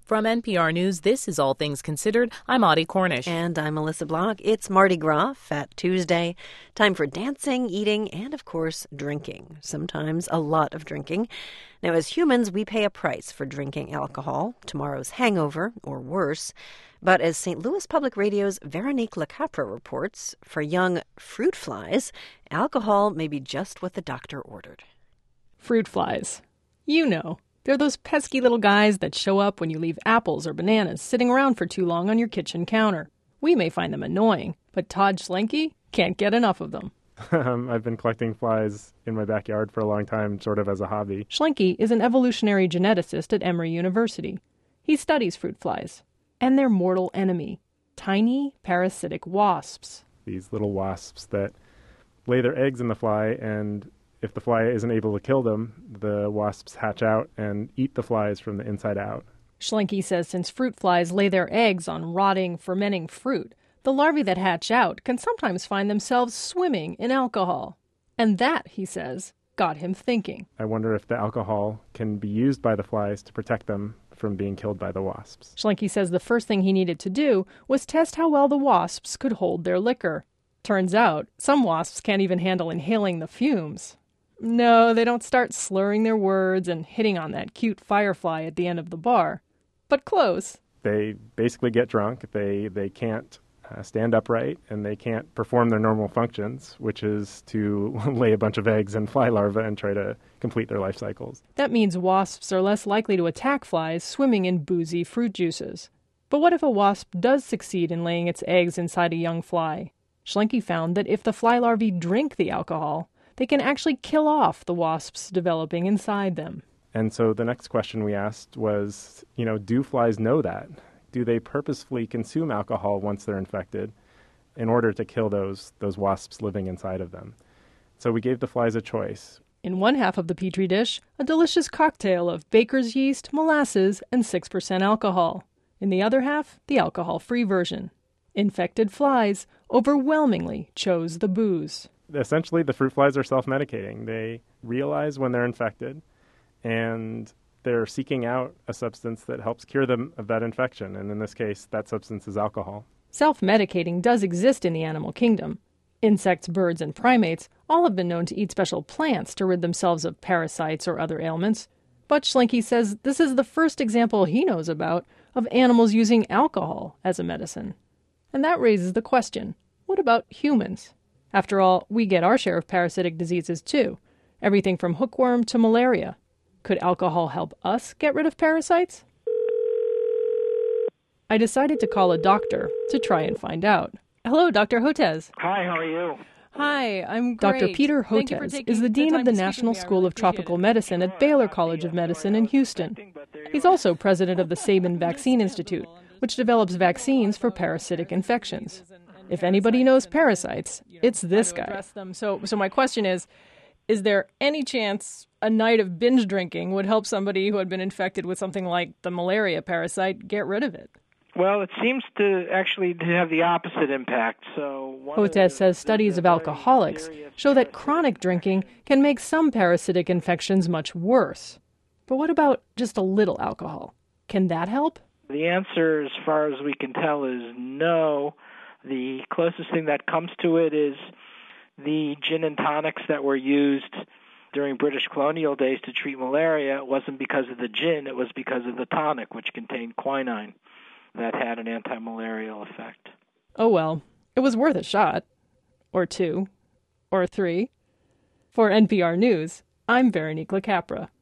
From NPR News, this is All Things Considered. I'm Audie Cornish. And I'm Melissa Block. It's Mardi Gras, Fat Tuesday. Time for dancing, eating, and, of course, drinking. Sometimes a lot of drinking. Now, as humans, we pay a price for drinking alcohol, tomorrow's hangover, or worse. But as St. Louis Public Radio's Veronique Lecapra reports, for young fruit flies, alcohol may be just what the doctor ordered. Fruit flies. You know. They're those pesky little guys that show up when you leave apples or bananas sitting around for too long on your kitchen counter. We may find them annoying, but Todd Schlenke can't get enough of them. I've been collecting flies in my backyard for a long time, sort of as a hobby. Schlenke is an evolutionary geneticist at Emory University. He studies fruit flies and their mortal enemy, tiny parasitic wasps. These little wasps that lay their eggs in the fly, and if the fly isn't able to kill them, the wasps hatch out and eat the flies from the inside out. Schlenke says since fruit flies lay their eggs on rotting, fermenting fruit, the larvae that hatch out can sometimes find themselves swimming in alcohol. And that, he says, got him thinking. I wonder if the alcohol can be used by the flies to protect them from being killed by the wasps. Schlenke says the first thing he needed to do was test how well the wasps could hold their liquor. Turns out, some wasps can't even handle inhaling the fumes. No, they don't start slurring their words and hitting on that cute firefly at the end of the bar. But close. They basically get drunk. They can't stand upright, and they can't perform their normal functions, which is to lay a bunch of eggs and fly larvae and try to complete their life cycles. That means wasps are less likely to attack flies swimming in boozy fruit juices. But what if a wasp does succeed in laying its eggs inside a young fly? Schlenke found that if the fly larvae drink the alcohol, they can actually kill off the wasps developing inside them. And so the next question we asked was, do flies know that? Do they purposefully consume alcohol once they're infected in order to kill those wasps living inside of them? So we gave the flies a choice. In one half of the Petri dish, a delicious cocktail of baker's yeast, molasses, and 6% alcohol. In the other half, the alcohol-free version. Infected flies overwhelmingly chose the booze. Essentially, the fruit flies are self-medicating. They realize when they're infected, and they're seeking out a substance that helps cure them of that infection. And in this case, that substance is alcohol. Self-medicating does exist in the animal kingdom. Insects, birds, and primates all have been known to eat special plants to rid themselves of parasites or other ailments. But Schlenke says this is the first example he knows about of animals using alcohol as a medicine. And that raises the question, what about humans? After all, we get our share of parasitic diseases too. Everything from hookworm to malaria. Could alcohol help us get rid of parasites? I decided to call a doctor to try and find out. Hello, Dr. Hotez. Hi, how are you? Hi, I'm great. Dr. Peter Hotez is the Dean of the National School of Tropical Medicine at Baylor College of Medicine in Houston. He's also president of the Sabin Vaccine Institute, which develops vaccines for parasitic infections. If anybody knows parasites, it's this guy. So my question is there any chance a night of binge drinking would help somebody who had been infected with something like the malaria parasite get rid of it? Well, it seems to have the opposite impact. Hotez says studies of alcoholics show that chronic drinking can make some parasitic infections much worse. But what about just a little alcohol? Can that help? The answer, as far as we can tell, is no. The closest thing that comes to it is the gin and tonics that were used during British colonial days to treat malaria. It wasn't because of the gin, it was because of the tonic, which contained quinine, that had an anti-malarial effect. Oh well, it was worth a shot. Or two. Or three. For NPR News, I'm Veronique Lecapra.